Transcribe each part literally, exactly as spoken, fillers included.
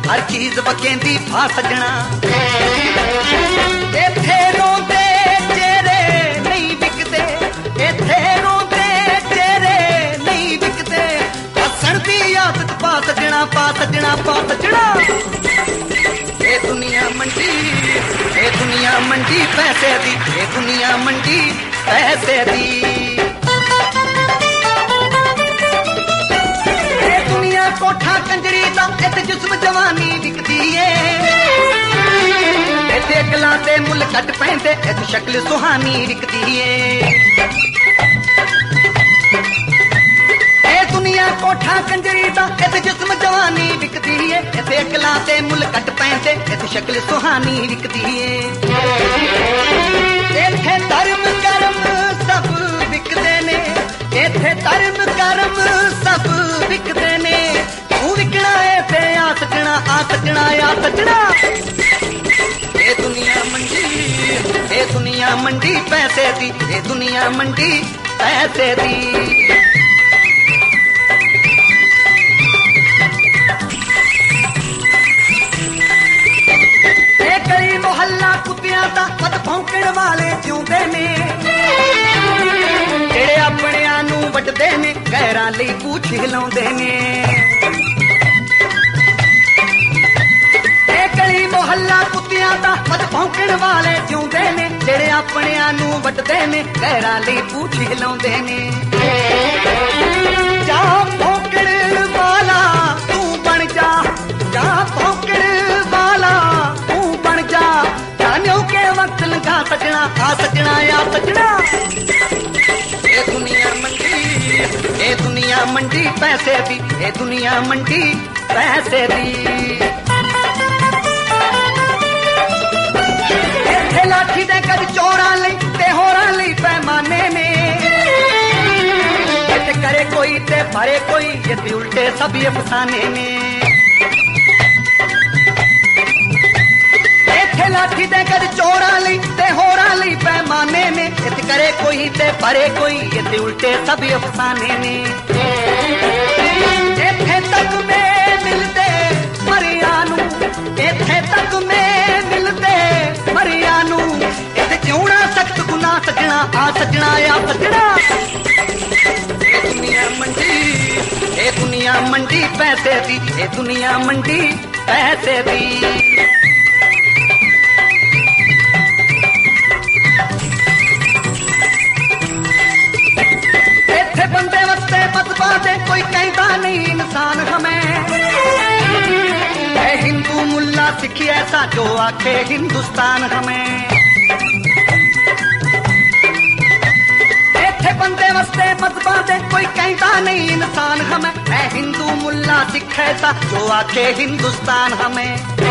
हर चीज बकेंदी फा सजना इत्थे रोंदे चेहरे नहीं विकदे इत्थे रोंदे चेहरे नहीं विकदे हसन दी आदत पा सजना पा सजना पा सजना ये दुनिया मंडी ये दुनिया मंडी पैसे दी ये दुनिया मंडी पैसे दी ये दुनिया कोठा कंजरी दा इत्थे जिस्म जवानी विकदी है इत्थे अकलां ते मुल कट पैंदे इत्थे शक्ल सुहानी विकदी है ये दुनिया कोठा कंजरी दा इत्थे जिस्म जवानी विकदी है इत्थे अकलां ते मुल कट पैंदे इत्थे शक्ल सुहानी विकदी है इत्थे धर्म कर्म सब विकदे ने इत्थे धर्म कर्म सब विकदे ने तू विकना है ते आ सजना आ सजना आ सजना ये दुनिया मंडी ये दुनिया मंडी पैसे दी ये दुनिया मंडी पैसे दी कई मोहल्ला कुत्तियां दा पत भौंकण वाले जिउंदे ने जेड़े अपणियां नूं वड्डदे ने गैरां लई पूछ हिलाउंदे ने ए कई मोहल्ला कुत्तियां दा पत भौंकण वाले जिउंदे ने जेड़े अपणियां नूं वड्डदे ने गैरां लई पूछ हिलाउंदे ने जा भौंकण वाला तू बन जा जा भौंकण वाला के वक्त लगा सजना आ सजना आ सजना ये दुनिया मंडी ये दुनिया मंडी पैसे दी ये दुनिया मंडी पैसे दी इत्थे लाठी दे कर चोरां लई ते होरां लई पैमाने ने इत्थे करे कोई ते भरे कोई इत्थे उल्टे सब अफसाने ने लाठी दे कर चोरां लई ते होरां लई पैमाने ने इत्थे करे कोई ते भरे कोई इत्थे उल्टे सब अफसाने ने इत्थे तक में मिलदे मरिया नूं इत्थे तक में मिलदे मरिया नूं इत्थे जिउणा सख्त गुनाह सजना आ सजना आ सजना ये दुनिया मंडी ये दुनिया मंडी पैसे दी ये दुनिया मंडी पैसे दी बंदे वस्ते मत बाते कोई कहता नहीं इंसान हमें है हिंदू मुल्ला सिखी ऐसा जो आखे हिंदुस्तान हमें इत्थे बंदे वस्ते मत बाते कोई कहता नहीं इंसान हमें है हिंदू मुल्ला सिख ऐसा जो आखे हिंदुस्तान हमें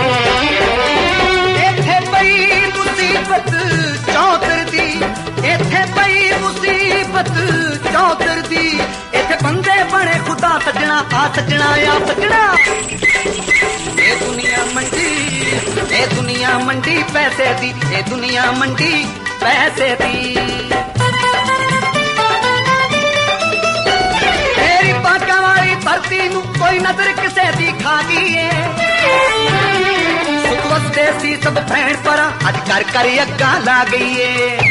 इत्थे पई मुसीबत चौधर दी इत्थे पई मुसीबत चौधर दी इत्थे बंदे बने खुदा सजना आ सजना आ सजना ये दुनिया मंडी ये दुनिया मंडी पैसे दी ये दुनिया मंडी पैसे दी तेरी बाका वाली धरती नूं कोई नजर किसे दी खा गई है सुख वसदे सी सब भैण परा अज कर कर अग्गा ला गई है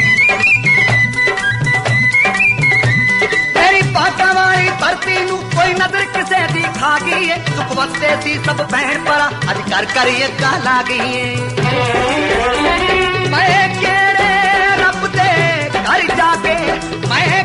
बाका वाली धरती नूं कोई नजर किसे दी खा गई है सुख वसदे सी सब भैण परा अज कर कर अग्गा ला गई है मैं केड़े रब दे घर जाके मैं